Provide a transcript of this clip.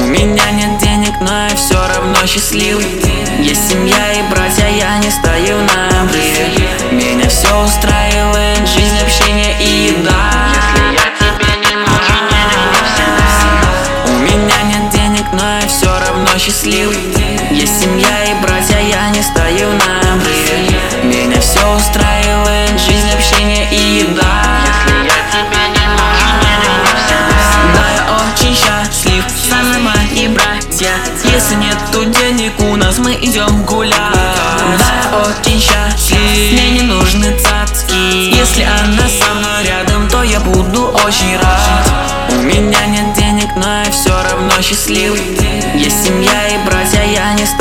меня нет денег, но я все равно счастливый. Есть семья и братья, я не стою на обрыве. Меня все устраивает, жизнь, общение и еда. Если я тебе не нужен, я всегда. У меня нет денег, но я все равно счастливый. Есть семья и братья, я не стою на обрыве. Меня все устраивает, жизнь, общение и еда. Если я тебе не нужен, я всегда. Да, я очень счастлив, с нами мои братья. Если нету денег у нас, мы идем гулять. Да, я очень счастлив, мне не нужны цацки. Если она со мной рядом, то я буду очень рад. У меня нет денег, но я все равно счастливый. Есть семья и братья, я не